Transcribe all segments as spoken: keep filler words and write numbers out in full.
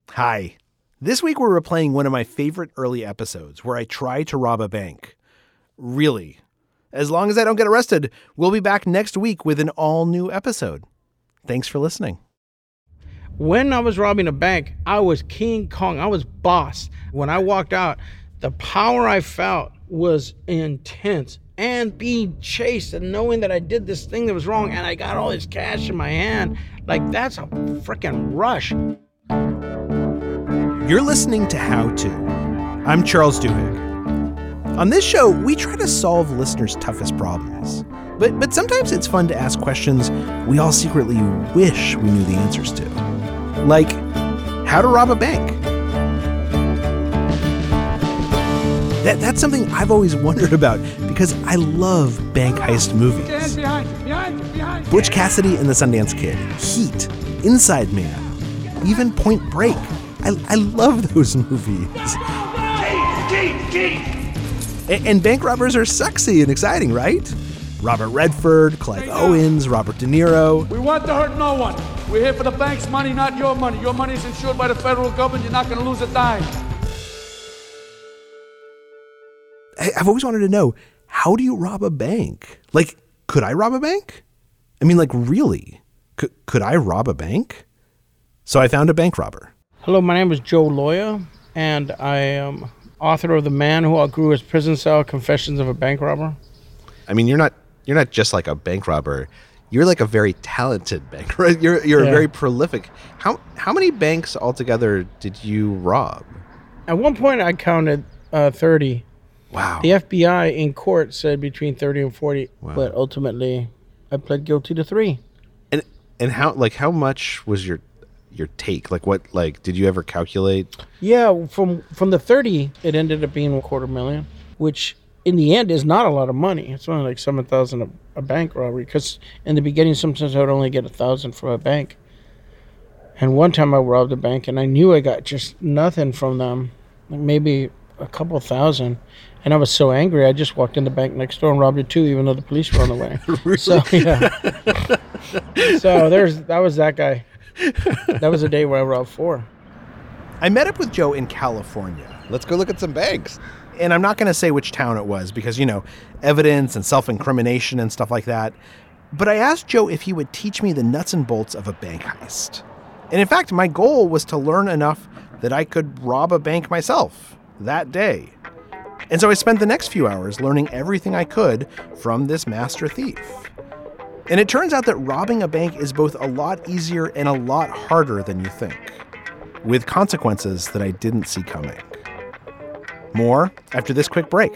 Hi. This week we're replaying one of my favorite early episodes where I try to rob a bank. Really. As long as I don't get arrested, we'll be back next week with an all-new episode. Thanks for listening. When I was robbing a bank, I was King Kong. I was boss. When I walked out, the power I felt was intense. And being chased and knowing that I did this thing that was wrong and I got all this cash in my hand, like that's a freaking rush. You're listening to How To. I'm Charles Duhigg. On this show, we try to solve listeners' toughest problems. But but sometimes it's fun to ask questions we all secretly wish we knew the answers to. Like, how to rob a bank. That, that's something I've always wondered about because I love bank heist movies. Butch Cassidy and the Sundance Kid, Heat, Inside Man, even Point Break. I, I love those movies. And, and bank robbers are sexy and exciting, right? Robert Redford, Clive Owens, Robert De Niro. We want to hurt no one. We're here for the bank's money, not your money. Your money is insured by the federal government. You're not going to lose a dime. I've always wanted to know, how do you rob a bank? Like, could I rob a bank? I mean, like, really? Could, could I rob a bank? So I found a bank robber. Hello, my name is Joe Loya, and I am author of The Man Who Outgrew His Prison Cell, Confessions of a Bank Robber. I mean, you're not you're not just like a bank robber. You're like a very talented bank robber. You're you're Yeah. very prolific. How how many banks altogether did you rob? At one point, I counted uh, thirty. Wow. The F B I in court said between thirty and forty, Wow. but ultimately, I pled guilty to three. And and how like how much was your your take? Like what like did you ever calculate? Yeah, from from the thirty, it ended up being a quarter million, which in the end is not a lot of money. It's only like seven thousand a, a bank robbery. Because in the beginning, sometimes I would only get a thousand from a bank. And one time I robbed a bank, and I knew I got just nothing from them, like maybe a couple thousand. And I was so angry, I just walked in the bank next door and robbed it too, even though the police were on the way. Really? So yeah. So there's that was that guy. That was a day where I robbed four. I met up with Joe in California. Let's go look at some banks. And I'm not going to say which town it was because, you know, evidence and self-incrimination and stuff like that. But I asked Joe if he would teach me the nuts and bolts of a bank heist. And in fact, my goal was to learn enough that I could rob a bank myself that day. And so I spent the next few hours learning everything I could from this master thief. And it turns out that robbing a bank is both a lot easier and a lot harder than you think, with consequences that I didn't see coming. More after this quick break.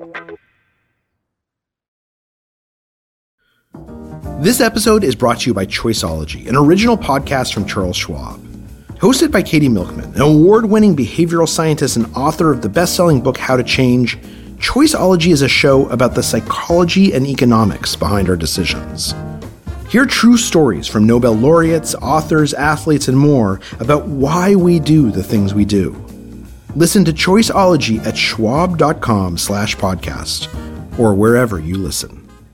This episode is brought to you by Choiceology, an original podcast from Charles Schwab. Hosted by Katie Milkman, an award-winning behavioral scientist and author of the best-selling book How to Change, Choiceology is a show about the psychology and economics behind our decisions. Hear true stories from Nobel laureates, authors, athletes, and more about why we do the things we do. Listen to Choiceology at schwab.com slash podcast or wherever you listen.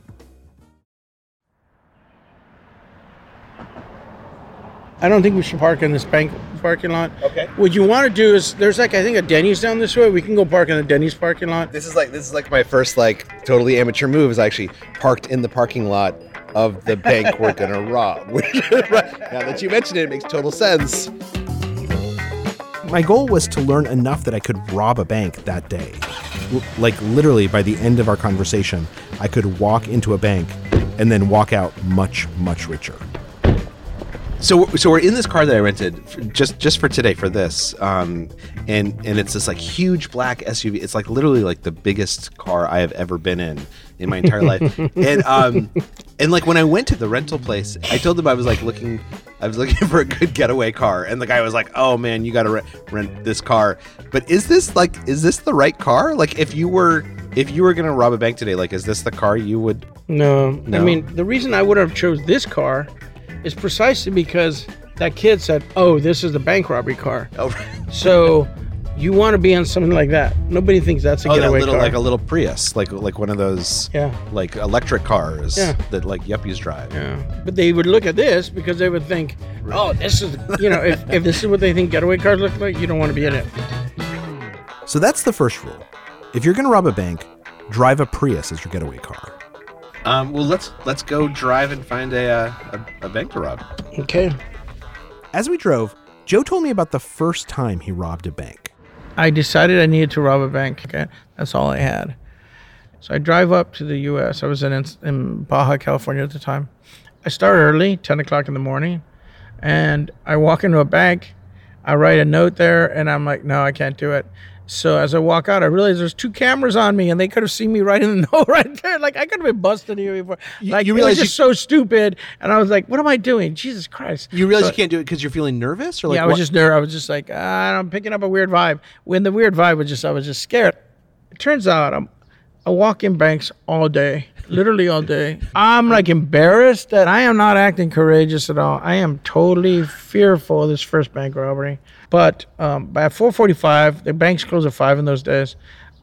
I don't think we should park in this bank parking lot. Okay. What you want to do is, there's like, I think a Denny's down this way. We can go park in the Denny's parking lot. This is like this is like my first like totally amateur move is I actually parked in the parking lot of the bank we're gonna rob. Now that you mentioned it, it makes total sense. My goal was to learn enough that I could rob a bank that day. L- like literally by the end of our conversation, I could walk into a bank and then walk out much, much richer. So, so we're in this car that I rented for, just just for today for this, um, and and it's this like huge black S U V. It's like literally like the biggest car I have ever been in in my entire life. And um, and like when I went to the rental place, I told them I was like looking, I was looking for a good getaway car, and the guy was like, "Oh man, you got to re- rent this car." But is this like, is this the right car? Like, if you were if you were gonna rob a bank today, like, is this the car you would? No. No? I mean, the reason I would have chose this car is precisely because that kid said, "Oh, this is the bank robbery car." Oh, So You want to be on something like that. Nobody thinks that's a Oh, that getaway little car. like a little Prius, like like one of those Yeah. like electric cars Yeah. that like yuppies drive. Yeah, but they would look at this because they would think, oh, this is, you know, if, if this is what they think getaway cars look like, you don't want to be in it. So that's the first rule. If you're going to rob a bank, drive a Prius as your getaway car. Um, well, let's let's go drive and find a uh, a, a bank to rob. Okay. As we drove, Joe told me about the first time he robbed a bank. I decided I needed to rob a bank. Okay, that's all I had. So I drive up to the U S. I was in in Baja, California at the time. I start early, ten o'clock in the morning, and I walk into a bank. I write a note there, and I'm like, no, I can't do it. So as I walk out, I realize there's two cameras on me, and they could have seen me writing the note right there. Like, I could have been busted here before. Like, you it realize was just so stupid. And I was like, what am I doing? Jesus Christ. You realize So- you can't do it because you're feeling nervous, or like yeah, I was what? just there. I was just like, ah, I'm picking up a weird vibe. When the weird vibe was just, I was just scared. It turns out I'm, I walk in banks all day, literally all day. I'm like embarrassed that I am not acting courageous at all. I am totally fearful of this first bank robbery. But um, by four forty-five, the banks closed at five in those days,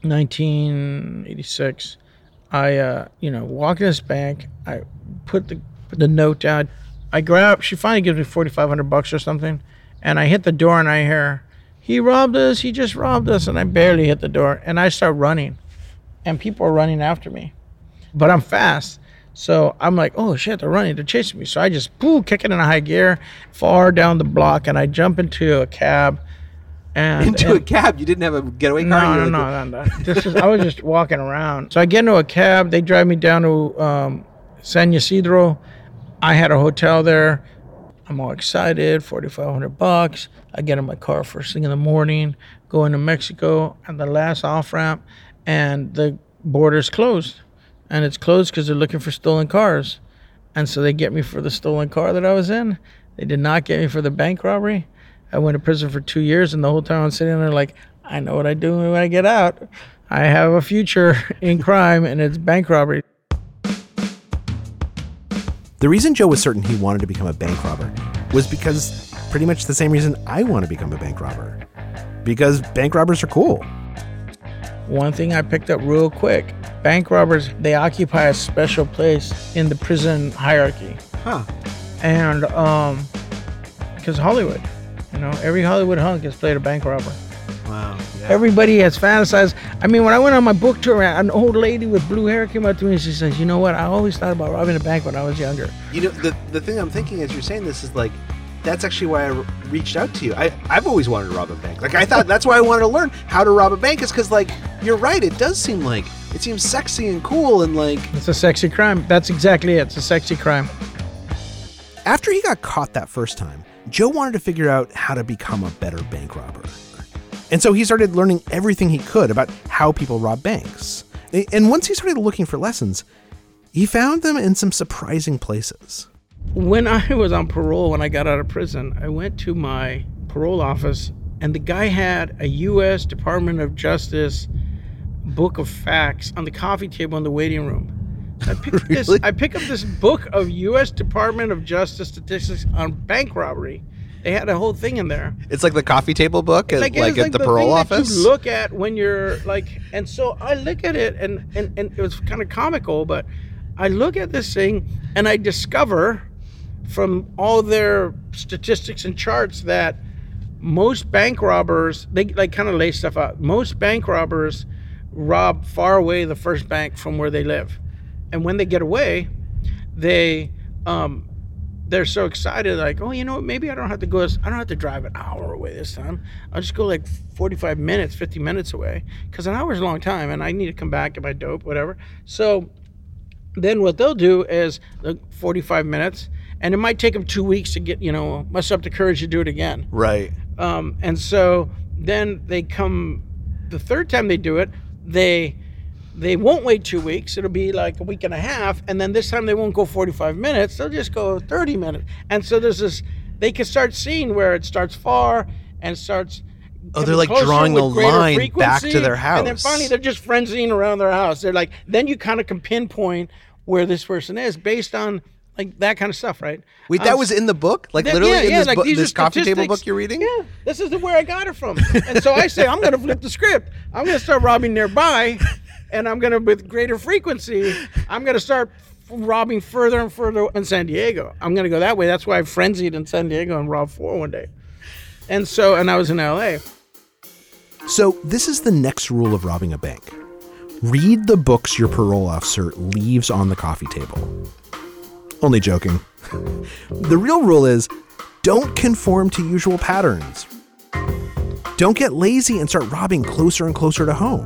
nineteen eighty-six. I, uh, you know, walk in this bank. I put the put the note down. I grab. She finally gives me forty-five hundred bucks or something, and I hit the door and I hear, "He robbed us. He just robbed us." And I barely hit the door, and I start running, and people are running after me, but I'm fast. So I'm like, oh shit, they're running, they're chasing me. So I just boo, kick it in a high gear, far down the block, and I jump into a cab. And into and, a cab. You didn't have a getaway car. no, You no, were like, no, no, no. This is I was just walking around. So I get into a cab. They drive me down to um, San Ysidro. I had a hotel there. I'm all excited. forty-five hundred bucks. I get in my car first thing in the morning, go into Mexico, and the last off ramp, and the border's closed. And it's closed because they're looking for stolen cars. And so they get me for the stolen car that I was in. They did not get me for the bank robbery. I went to prison for two years, and the whole time I'm sitting there like, I know what I do when I get out. I have a future in crime, and it's bank robbery. The reason Joe was certain he wanted to become a bank robber was because pretty much the same reason I want to become a bank robber. Because bank robbers are cool. One thing I picked up real quick, bank robbers, they occupy a special place in the prison hierarchy. huh? And um, because Hollywood, you know, every Hollywood hunk has played a bank robber. Wow. Yeah. Everybody has fantasized. I mean, when I went on my book tour, an old lady with blue hair came up to me and she says, you know what, I always thought about robbing a bank when I was younger. You know, the the thing I'm thinking as you're saying this is like, that's actually why I re- reached out to you. I, I've always wanted to rob a bank. Like, I thought that's why I wanted to learn how to rob a bank, is because, like, you're right. It does seem like, it seems sexy and cool and, like... It's a sexy crime. That's exactly it. It's a sexy crime. After he got caught that first time, Joe wanted to figure out how to become a better bank robber. And so he started learning everything he could about how people rob banks. And once he started looking for lessons, he found them in some surprising places. When I was on parole, when I got out of prison, I went to my parole office, and the guy had a U S Department of Justice book of facts on the coffee table in the waiting room. I picked Really? this. I picked up this book of U S Department of Justice statistics on bank robbery. They had a whole thing in there. It's like the coffee table book, at, like, it's at the, thing parole that office. you look at when you're like, and so I look at it, and and, and it was kind of comical, but I look at this thing and I discover from all their statistics and charts that most bank robbers, they like kind of lay stuff out. Most bank robbers rob far away the first bank from where they live, and when they get away, they um, they're so excited, like, oh, you know what? Maybe I don't have to go. I don't have to drive an hour away this time. I'll just go like forty-five minutes, fifty minutes away, because an hour is a long time, and I need to come back, get my dope, whatever. So then what they'll do is like forty-five minutes. And it might take them two weeks to get, you know, muster up the courage to do it again. Right. Um, and so then they come, the third time they do it, they they won't wait two weeks. It'll be like a week and a half. And then this time they won't go forty-five minutes. They'll just go thirty minutes. And so there's this, they can start seeing where it starts far and starts. Oh, they're like drawing a line back to their house. And then finally they're just frenzying around their house. They're like, then you kind of can pinpoint where this person is based on like that kind of stuff, right? Wait, I that was in the book? Like That- literally yeah, in yeah, this, like book, these are this coffee table statistics. book you're reading? Yeah, this is the, where I got it from. And so I say, I'm going to flip the script. I'm going to start robbing nearby, and I'm going to, with greater frequency, I'm going to start robbing further and further in San Diego. I'm going to go that way. That's why I frenzied in San Diego and robbed four one day. And so, and I was in L A. So this is the next rule of robbing a bank. Read the books your parole officer leaves on the coffee table. Only joking. The real rule is don't conform to usual patterns. Don't get lazy and start robbing closer and closer to home.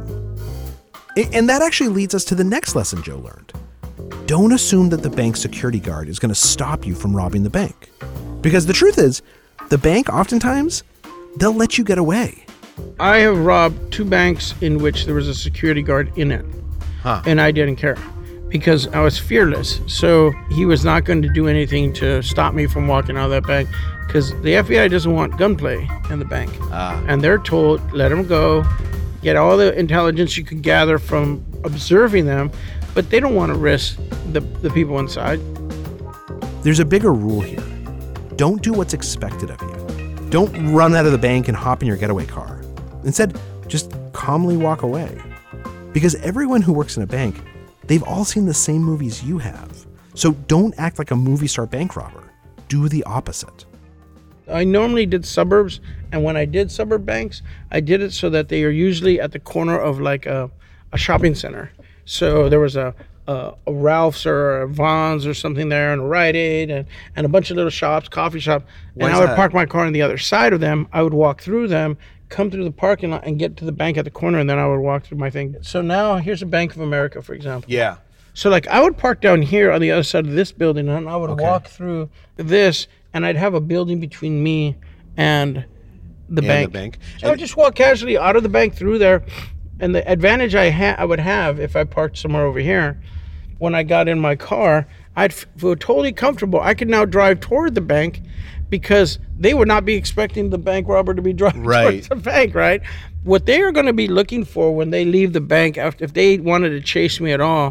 And that actually leads us to the next lesson Joe learned. Don't assume that the bank security guard is going to stop you from robbing the bank. Because the truth is, the bank oftentimes, they'll let you get away. I have robbed two banks in which there was a security guard in it. Huh. And I didn't care because I was fearless. So he was not going to do anything to stop me from walking out of that bank because the F B I doesn't want gunplay in the bank. Ah. And they're told, let them go, get all the intelligence you can gather from observing them, but they don't want to risk the, the people inside. There's a bigger rule here. Don't do what's expected of you. Don't run out of the bank and hop in your getaway car. Instead, just calmly walk away. Because everyone who works in a bank, they've all seen the same movies you have. So don't act like a movie star bank robber. Do the opposite. I normally did suburbs, and when I did suburb banks, I did it so that they are usually at the corner of like a, a shopping center. So there was a, a, a Ralph's or a Vaughn's or something there, and a Rite Aid, and, and a bunch of little shops, coffee shop. Why and is I would that? park my car on the other side of them. I would walk through them, come through the parking lot, and get to the bank at the corner, and then I would walk through my thing. So now here's a Bank of America, for example. Yeah. So like I would park down here on the other side of this building, and I would Okay. walk through this, and I'd have a building between me and the And bank. the bank. So I would just walk casually out of the bank through there, and the advantage I ha- I would have if I parked somewhere over here, when I got in my car, I'd f- feel totally comfortable. I could now drive toward the bank because they would not be expecting the bank robber to be driving Right. towards the bank, right? What they are going to be looking for when they leave the bank, after if they wanted to chase me at all,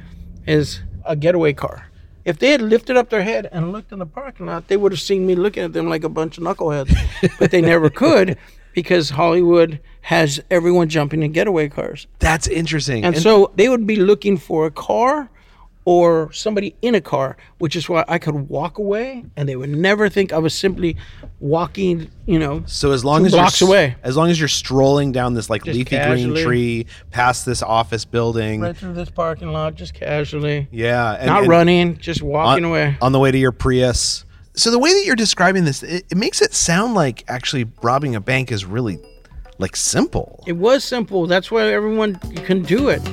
is a getaway car. If they had lifted up their head and looked in the parking lot, they would have seen me looking at them like a bunch of knuckleheads. But they never could because Hollywood has everyone jumping in getaway cars. That's interesting. And, so they would be looking for a car or somebody in a car, which is why I could walk away and they would never think I was simply walking, you know, So as long two as blocks you're, away. as long as you're strolling down this like Just leafy casually. green tree past this office building, right through this parking lot, just casually. yeah, and, Not and running, just walking on, away. on the way to your Prius. So the way that you're describing this, it, it makes it sound like actually robbing a bank is really like simple. It was simple. That's why everyone can do it.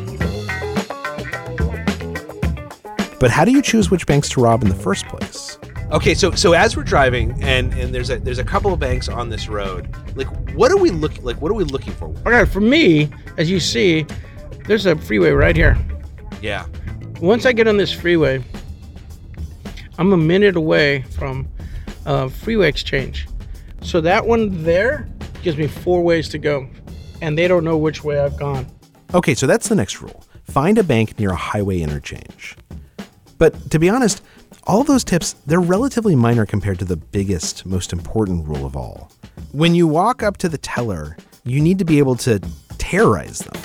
But how do you choose which banks to rob in the first place? Okay, so so as we're driving and and there's a there's a couple of banks on this road. Like what are we looking like what are we looking for? Okay, for me, as you see, there's a freeway right here. Yeah. Once I get on this freeway, I'm a minute away from uh, freeway exchange. So that one there gives me four ways to go, and they don't know which way I've gone. Okay, so that's the next rule. Find a bank near a highway interchange. But to be honest, all those tips, they're relatively minor compared to the biggest, most important rule of all. When you walk up to the teller, you need to be able to terrorize them.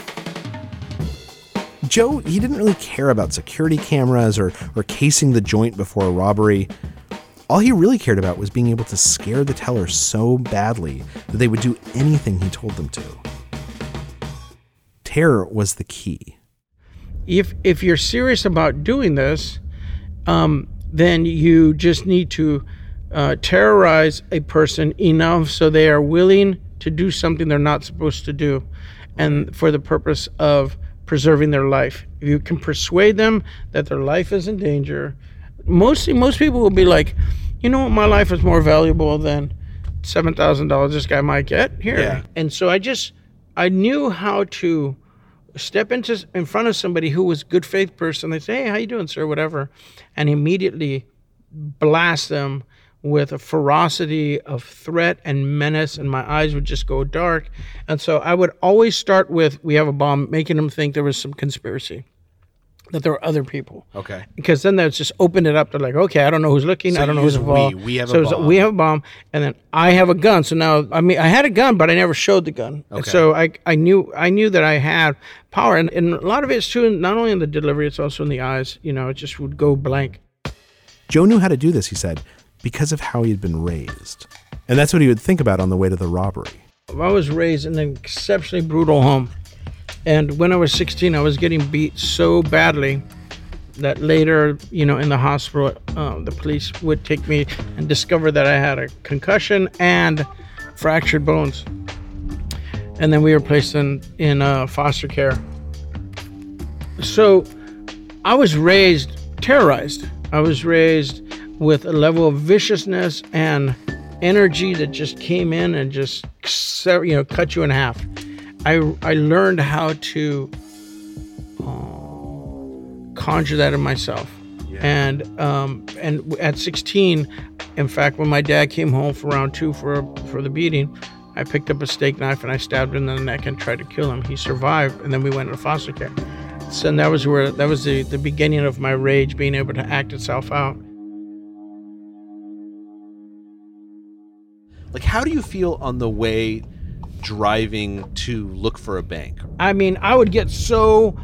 Joe, he didn't really care about security cameras or, or casing the joint before a robbery. All he really cared about was being able to scare the teller so badly that they would do anything he told them to. Terror was the key. If if you're serious about doing this, um, then you just need to uh, terrorize a person enough so they are willing to do something they're not supposed to do, and for the purpose of preserving their life. If you can persuade them that their life is in danger, mostly most people will be like, you know what, my life is more valuable than seven thousand dollars this guy might get here. Yeah. And so I just, I knew how to step into in front of somebody who was a good faith person. They say, hey, how you doing, sir, whatever, and immediately blast them with a ferocity of threat and menace, and my eyes would just go dark. And so I would always start with, we have a bomb, making them think there was some conspiracy. that there were other people. Okay. Because then that's just opened it up. They're like, okay, I don't know who's looking. So I don't know you who's use involved. we. We have so a it was, bomb. we have a bomb, and then I have a gun. So now, I mean, I had a gun, but I never showed the gun. And Okay. so I, I knew, I knew that I had power, and, and a lot of it's true. Not only in the delivery, it's also in the eyes. You know, it just would go blank. Joe knew how to do this, he said, because of how he had been raised. And that's what he would think about on the way to the robbery. I was raised in an exceptionally brutal home. And when I was sixteen, I was getting beat so badly that later, you know, in the hospital, uh, the police would take me and discover that I had a concussion and fractured bones. And then we were placed in, in uh, foster care. So I was raised terrorized. I was raised with a level of viciousness and energy that just came in and just, you know, cut you in half. I, I learned how to uh, conjure that in myself. Yeah. And um, and at sixteen, in fact, when my dad came home for round two for for the beating, I picked up a steak knife and I stabbed him in the neck and tried to kill him. He survived, and then we went into foster care. So that was where that was the, the beginning of my rage being able to act itself out. Like, how do you feel on the way driving to look for a bank? I mean, I would get so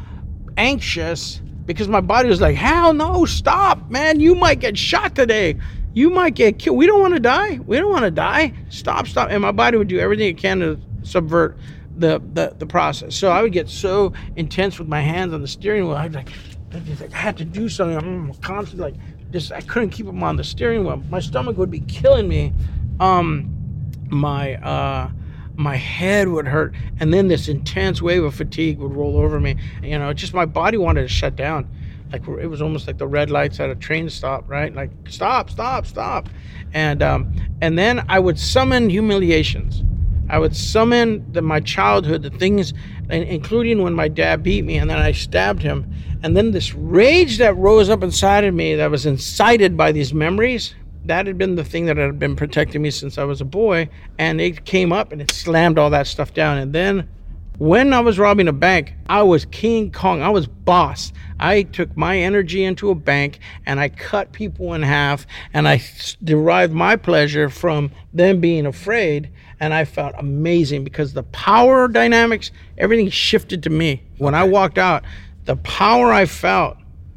anxious because my body was like, hell no, stop, man. You might get shot today. You might get killed. We don't want to die. We don't want to die. Stop, stop. And my body would do everything it can to subvert the, the, the process. So I would get so intense with my hands on the steering wheel. I'd like, I had to do something. I'm constantly like, just, I couldn't keep them on the steering wheel. My stomach would be killing me. Um, my, uh, my head would hurt, and then this intense wave of fatigue would roll over me. You know, just my body wanted to shut down. Like, it was almost like the red lights at a train stop, right? Like, stop, stop, stop. And um, and then I would summon humiliations. I would summon the, my childhood, the things, including when my dad beat me and then I stabbed him. And then this rage that rose up inside of me that was incited by these memories, that had been the thing that had been protecting me since I was a boy, and it came up and it slammed all that stuff down. And then when I was robbing a bank, I was King Kong. I was boss. I took my energy into a bank and I cut people in half, and I derived my pleasure from them being afraid, and I felt amazing because the power dynamics, everything shifted to me. When I walked out, the power I felt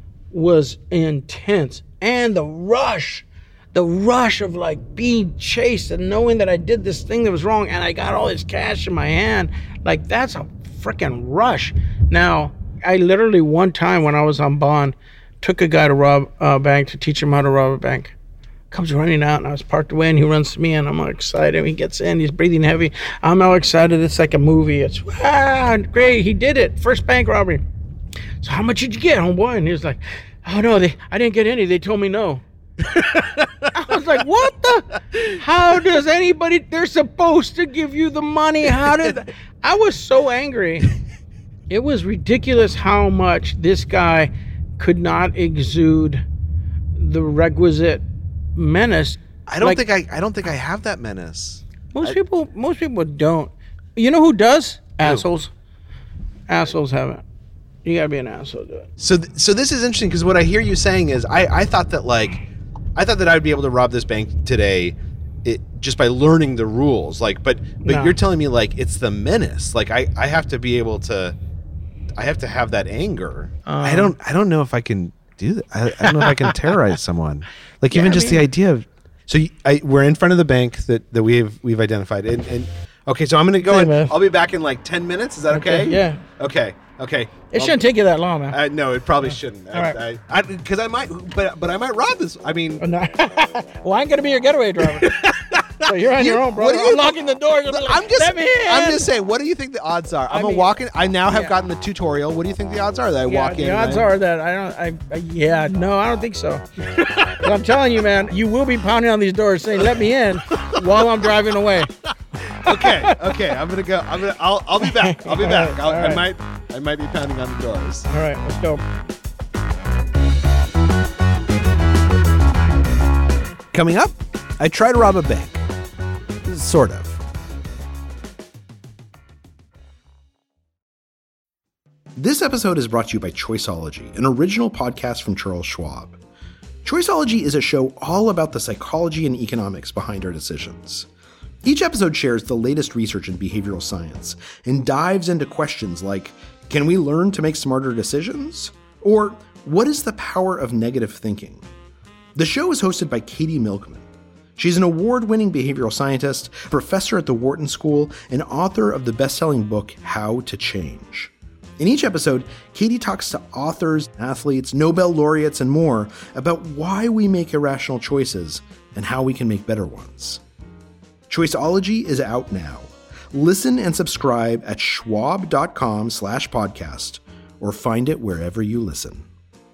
was intense, and the rush The rush of like being chased and knowing that I did this thing that was wrong and I got all this cash in my hand, like that's a freaking rush. Now, I literally one time when I was on bond, took a guy to rob a bank to teach him how to rob a bank. Comes running out and I was parked away and he runs to me and I'm all excited. He gets in, he's breathing heavy. I'm all excited. It's like a movie. It's ah, great. He did it. First bank robbery. So how much did you get, homeboy? And he was like, oh no, they I didn't get any. They told me no. I was like, what the? How does anybody, they're supposed to give you the money. How did, I was so angry. It was ridiculous how much this guy could not exude the requisite menace. I don't Like, think I I don't think I have that menace. Most I- people, most people don't. You know who does? Assholes. Assholes haven't. You gotta be an asshole to do it. So th- so this is interesting because what I hear you saying is I I thought that like I thought that I would be able to rob this bank today it, just by learning the rules. Like, but but No. you're telling me like it's the menace. Like I, I have to be able to, I have to have that anger. I Um, don't I don't know if I can do that. I, I don't know if I can terrorize someone. Like Yeah, even I just the mean- idea of. So you, I we're in front of the bank that, that we've we've identified and, and okay. So I'm gonna go. Hey, in, man. I'll be back in like ten minutes. Is that okay? Okay, yeah. Okay. Okay. It shouldn't take you that long, man. Uh, no, it probably shouldn't. All right. I, I, because I, might, but but I might rob this. I mean, Oh, no. Well, I'm gonna be your getaway driver. So you're on You- your own, bro. what do I'm you- locking the door. You're like, I'm just, let me in. I'm just saying. What do you think the odds are? I'm I a mean, walk-in. I now have yeah. gotten the tutorial. What do you think the odds are that I Yeah, walk in? the odds and I- are that I don't. I, I yeah, no, I don't think so. But I'm telling you, man, you will be pounding on these doors saying, "Let me in," while I'm driving away. okay, okay. I'm gonna go. I'm gonna. I'll. I'll be back. I'll be back. I'll, All right. I might. I might be pounding on the doors. All right, let's go. Coming up, I try to rob a bank. Sort of. This episode is brought to you by Choiceology, an original podcast from Charles Schwab. Choiceology is a show all about the psychology and economics behind our decisions. Each episode shares the latest research in behavioral science and dives into questions like, can we learn to make smarter decisions? Or, what is the power of negative thinking? The show is hosted by Katie Milkman. She's an award-winning behavioral scientist, professor at the Wharton School, and author of the best-selling book, How to Change. In each episode, Katie talks to authors, athletes, Nobel laureates, and more about why we make irrational choices and how we can make better ones. Choiceology is out now. Listen and subscribe at schwab.com slash podcast or find it wherever you listen.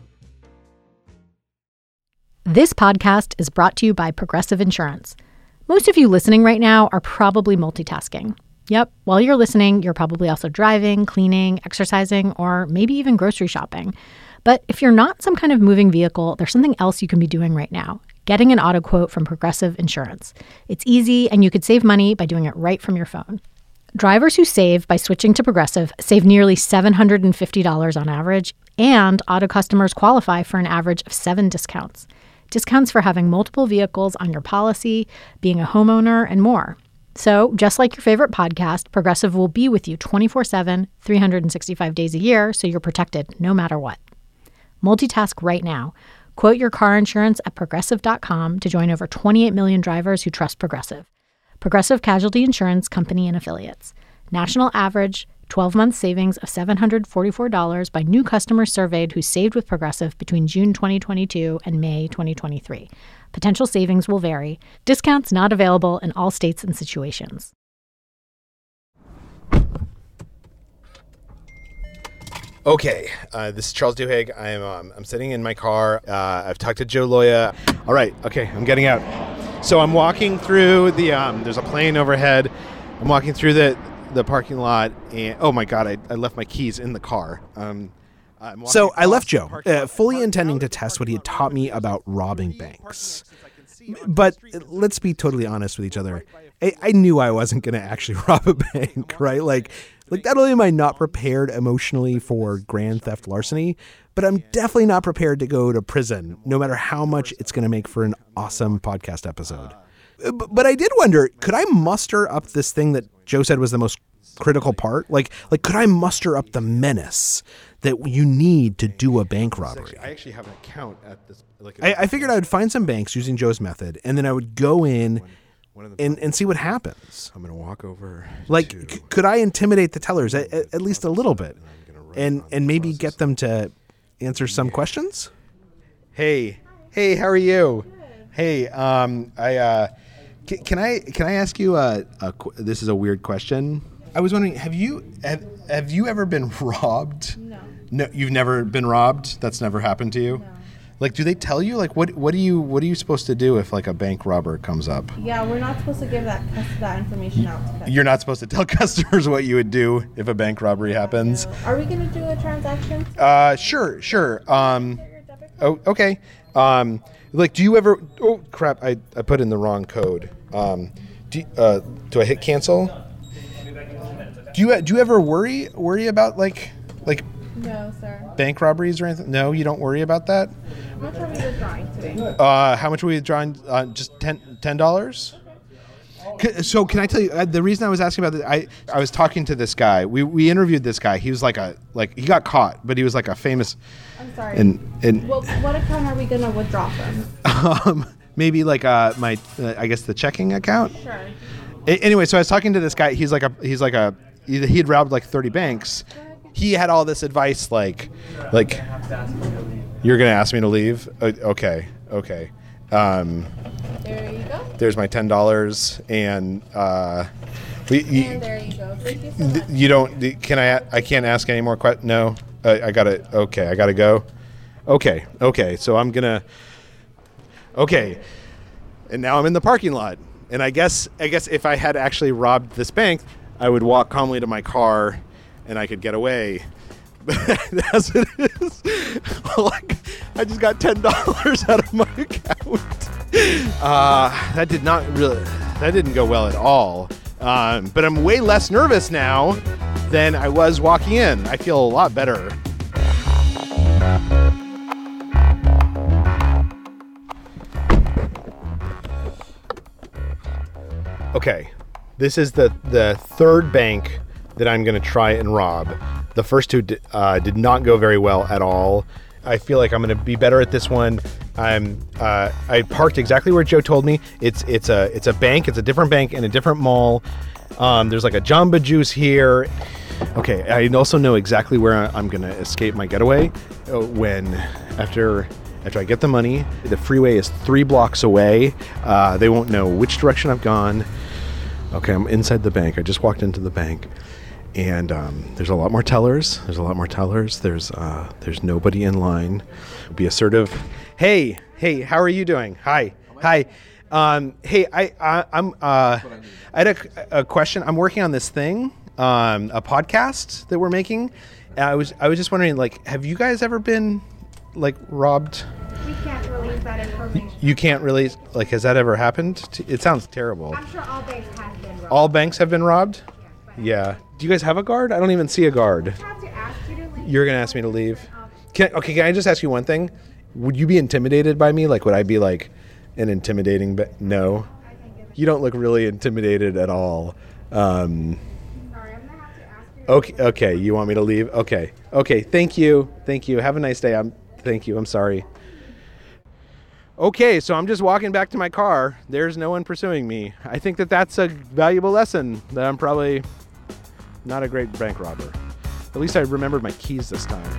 This podcast is brought to you by Progressive Insurance. Most of you listening right now are probably multitasking. Yep, while you're listening, you're probably also driving, cleaning, exercising, or maybe even grocery shopping. But if you're not some kind of moving vehicle, there's something else you can be doing right now. Getting an auto quote from Progressive Insurance. It's easy, and you could save money by doing it right from your phone. Drivers who save by switching to Progressive save nearly seven hundred fifty dollars on average, and auto customers qualify for an average of seven discounts. Discounts for having multiple vehicles on your policy, being a homeowner, and more. So, just like your favorite podcast, Progressive will be with you twenty-four seven, three hundred sixty-five days a year, so you're protected no matter what. Multitask right now. Quote your car insurance at progressive dot com to join over twenty-eight million drivers who trust Progressive. Progressive Casualty Insurance Company and Affiliates. National average twelve-month savings of seven hundred forty-four dollars by new customers surveyed who saved with Progressive between June twenty twenty-two and May twenty twenty-three. Potential savings will vary. Discounts not available in all states and situations. Okay, uh, this is Charles Duhigg. I'm um, I'm sitting in my car. Uh, I've talked to Joe Loya. All right, okay, I'm getting out. So I'm walking through the. Um, there's a plane overhead. I'm walking through the the parking lot, and oh my God, I, I left my keys in the car. Um, so I left Joe, uh, fully intending to test what he had taught me about robbing banks. But let's be totally honest with each other. I, I knew I wasn't going to actually rob a bank, right? Like, like not only am I not prepared emotionally for grand theft larceny, but I'm definitely not prepared to go to prison, no matter how much it's going to make for an awesome podcast episode. But, but I did wonder, could I muster up this thing that Joe said was the most critical part? Like, like could I muster up the menace that you need to do a bank robbery? I actually have an account at this. Like, I, I figured I would find some banks using Joe's method, and then I would go in and, and see what happens. I'm going to walk over. Like, c- could I intimidate the tellers at, at, at least a little bit, and and maybe get them to answer some questions? Hey, hey, how are you? Hey, um, I uh, c- can I can I ask you a, a this is a weird question. I was wondering, have you have, have you ever been robbed? No. No, you've never been robbed? That's never happened to you? No. Like, do they tell you, like, what what do you what are you supposed to do if like a bank robber comes up? Yeah, we're not supposed to give that that information out to customers. You're not supposed to tell customers what you would do if a bank robbery happens. Are we gonna do a transaction? Uh, sure, sure. Um, oh, okay. Um, like, do you ever? Oh, crap! I, I put in the wrong code. Um, do uh, do I hit cancel? Do you do you ever worry worry about like like? No, sir. Bank robberies or anything? No, you don't worry about that? How much are we withdrawing today? Uh, how much are we withdrawing? Uh, just ten dollars? Okay. So can I tell you, uh, the reason I was asking about this, I, I was talking to this guy. We we interviewed this guy. He was like a, like, he got caught, but he was like a famous. I'm sorry. And, and well, what account are we going to withdraw from? Um, maybe like uh, my, uh, I guess the checking account? Sure. A- anyway, so I was talking to this guy. He's like a, he's like a, he had robbed like thirty banks. He had all this advice like, like, you're going to ask me to leave? Uh, okay, okay. Um, there you go. There's my ten dollars, and uh, we, you, and there you go. Thank you so much. You don't, can I, I can't ask any more questions? No, I, I gotta, okay, I gotta go. Okay, okay, so I'm gonna, okay. And now I'm in the parking lot. And I guess, I guess if I had actually robbed this bank, I would walk calmly to my car and I could get away. But as it is, like, I just got ten dollars out of my account. Uh, that did not really, that didn't go well at all. Um, but I'm way less nervous now. than I was walking in. I feel a lot better. Okay, this is the, the third bank that I'm going to try and rob. The first two did, uh, did not go very well at all. I feel like I'm going to be better at this one. I'm uh, I parked exactly where Joe told me. It's it's a it's a bank. It's a different bank in a different mall. Um, there's like a Jamba Juice here. Okay, I also know exactly where I'm going to escape my getaway when after after I get the money. The freeway is three blocks away. Uh, they won't know which direction I've gone. Okay, I'm inside the bank. I just walked into the bank. And um, there's a lot more tellers. There's a lot more tellers. There's uh, there's nobody in line. Be assertive. Hey, hey, how are you doing? Hi, hi. Um, hey, I, I I'm uh, I had a, a question. I'm working on this thing, um, a podcast that we're making. And I was I was just wondering, like, have you guys ever been like robbed? We can't release that information. You can't really like. Has that ever happened? It sounds terrible. I'm sure all banks have been robbed. All banks have been robbed? Yeah. Do you guys have a guard? I don't even see a guard. I have to ask you to leave. You're going to ask me to leave? Can, okay, can I just ask you one thing? Would you be intimidated by me? Like, would I be like an intimidating... Ba- no? You don't look really intimidated at all. Um, Sorry, I'm going to have to ask you. okay, okay, you want me to leave? Okay. Okay, thank you. Thank you. Have a nice day. I'm. Thank you. I'm sorry. Okay, so I'm just walking back to my car. There's no one pursuing me. I think that that's a valuable lesson that I'm probably not a great bank robber. At least I remembered my keys this time.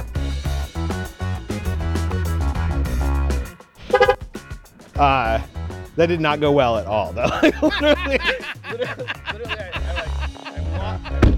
Uh, that did not go well at all, though. literally, literally, literally, I, I, like,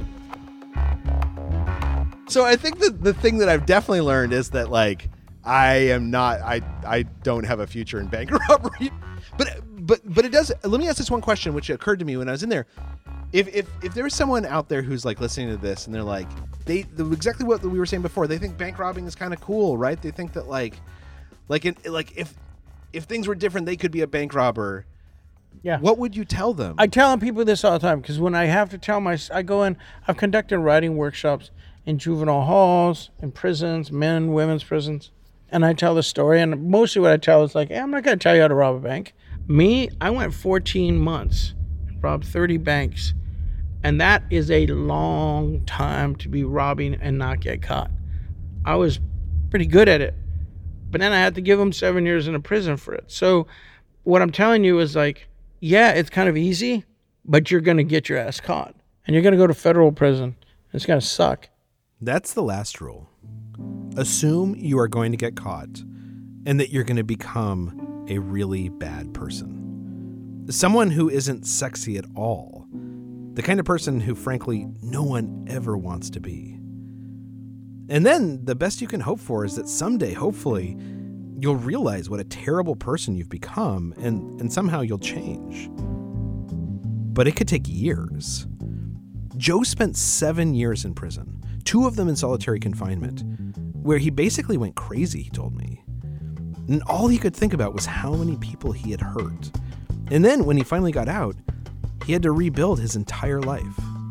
I walked. So I think that the thing that I've definitely learned is that, like, I am not, I, I don't have a future in bank robbery. But, but, but it does, let me ask this one question, which occurred to me when I was in there. If, if, if there's someone out there who's like listening to this and they're like, they, the, exactly what we were saying before, they think bank robbing is kind of cool, right? They think that like, like, in, like if, if things were different, they could be a bank robber. Yeah. What would you tell them? I tell people this all the time because when I have to tell my, I go in, I've conducted writing workshops in juvenile halls, in prisons, men, women's prisons. And I tell the story, and mostly what I tell is like, hey, I'm not going to tell you how to rob a bank. Me, I went fourteen months, robbed thirty banks, and that is a long time to be robbing and not get caught. I was pretty good at it, but then I had to give them seven years in a prison for it. So what I'm telling you is like, yeah, it's kind of easy, but you're going to get your ass caught, and you're going to go to federal prison. It's going to suck. That's the last rule. Assume you are going to get caught and that you're going to become a really bad person. Someone who isn't sexy at all. The kind of person who, frankly, no one ever wants to be. And then the best you can hope for is that someday, hopefully, you'll realize what a terrible person you've become and, and somehow you'll change. But it could take years. Joe spent seven years in prison, two of them in solitary confinement, where he basically went crazy, he told me. And all he could think about was how many people he had hurt. And then when he finally got out, he had to rebuild his entire life.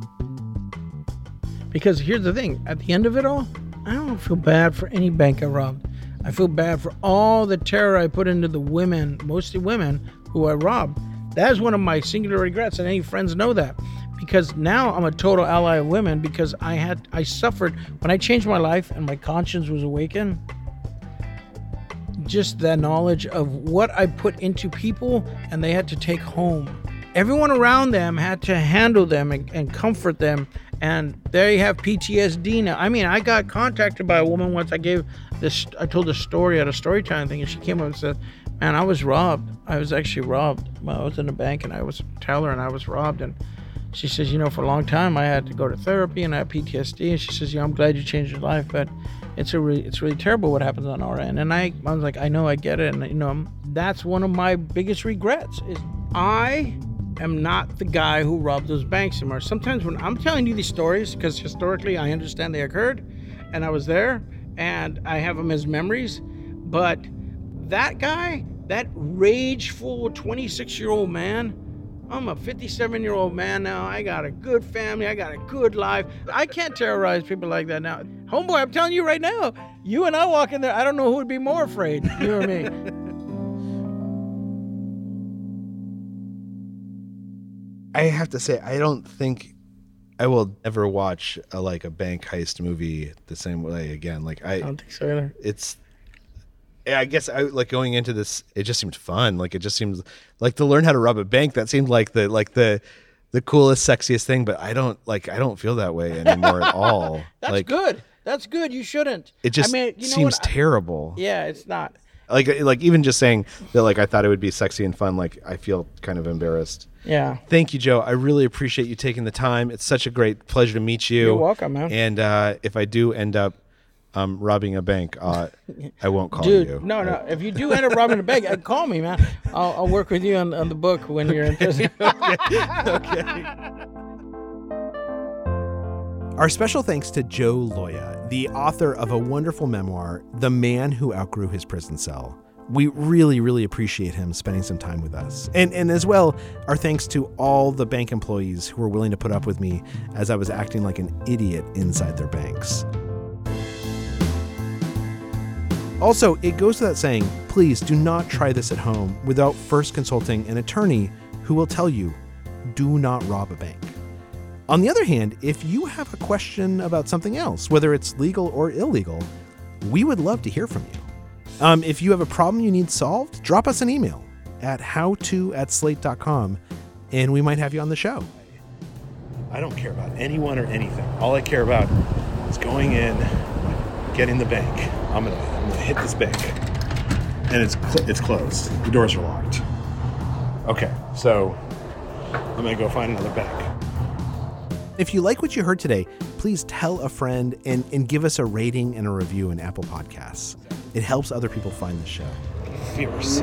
Because here's the thing, at the end of it all, I don't feel bad for any bank I robbed. I feel bad for all the terror I put into the women, mostly women, who I robbed. That is one of my singular regrets, and any friends know that. Because now I'm a total ally of women because I had I suffered when I changed my life and my conscience was awakened. Just the knowledge of what I put into people and they had to take home. Everyone around them had to handle them and, and comfort them, and they have P T S D now. I mean, I got contacted by a woman once. I gave this, I told a story at a storytelling thing, and she came up and said, "Man, I was robbed. I was actually robbed. I was in a bank and I was a teller and I was robbed." And she says, you know, for a long time I had to go to therapy and I had P T S D. And she says, yeah, I'm glad you changed your life, but it's a really, it's really terrible what happens on our end. And I, I was like, I know, I get it. And you know, that's one of my biggest regrets is I am not the guy who robbed those banks anymore. Sometimes when I'm telling you these stories, because historically I understand they occurred and I was there and I have them as memories, but that guy, that rageful twenty-six year old man, I'm a fifty-seven-year-old man now. I got a good family. I got a good life. I can't terrorize people like that now. Homeboy, I'm telling you right now, you and I walk in there, I don't know who would be more afraid, you or me. I have to say, I don't think I will ever watch a, like a bank heist movie the same way again. Like I, I don't think so either. It's, yeah, I guess I like going into this. It just seemed fun. Like it just seems like to learn how to rob a bank. That seemed like the like the the coolest, sexiest thing. But I don't like. I don't feel that way anymore at all. That's like, good. That's good. You shouldn't. It just I mean, you know seems what? I- terrible. yeah, it's not. Like like even just saying that, like I thought it would be sexy and fun. Like I feel kind of embarrassed. Yeah. Thank you, Joe. I really appreciate you taking the time. It's such a great pleasure to meet you. You're welcome, man. And uh, if I do end up um, robbing a bank, uh, I won't call Dude, you. no, no. If you do end up robbing a bank, uh, call me, man. I'll, I'll work with you on, on the book when you're in prison. Okay. Our special thanks to Joe Loya, the author of a wonderful memoir, The Man Who Outgrew His Prison Cell. We really, really appreciate him spending some time with us. And and as well, our thanks to all the bank employees who were willing to put up with me as I was acting like an idiot inside their banks. Also, it goes without saying, please do not try this at home without first consulting an attorney who will tell you, do not rob a bank. On the other hand, if you have a question about something else, whether it's legal or illegal, we would love to hear from you. Um, if you have a problem you need solved, drop us an email at howto at slate dot com and we might have you on the show. I don't care about anyone or anything. All I care about is going in, getting the bank. I'm gonna, I'm gonna hit this bank, and it's cl- it's closed. The doors are locked. Okay, so I'm gonna go find another bank. If you like what you heard today, please tell a friend and, and give us a rating and a review in Apple Podcasts. It helps other people find the show. Fierce.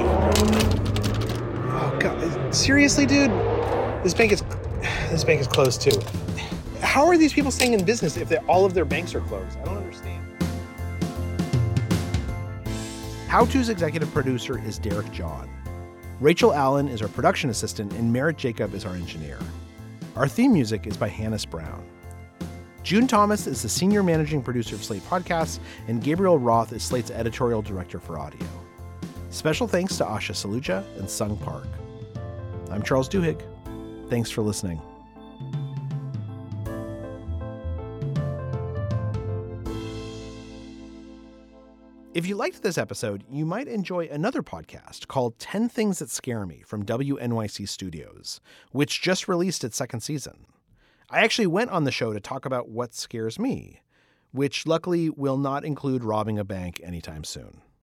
Oh God! Seriously, dude, this bank is this bank is closed too. How are these people staying in business if all of their banks are closed? I don't understand. How To's executive producer is Derek John. Rachel Allen is our production assistant, and Merritt Jacob is our engineer. Our theme music is by Hannes Brown. June Thomas is the senior managing producer of Slate Podcasts, and Gabriel Roth is Slate's editorial director for audio. Special thanks to Asha Saluja and Sung Park. I'm Charles Duhigg. Thanks for listening. If you liked this episode, you might enjoy another podcast called ten Things That Scare Me from W N Y C Studios, which just released its second season. I actually went on the show to talk about what scares me, which luckily will not include robbing a bank anytime soon.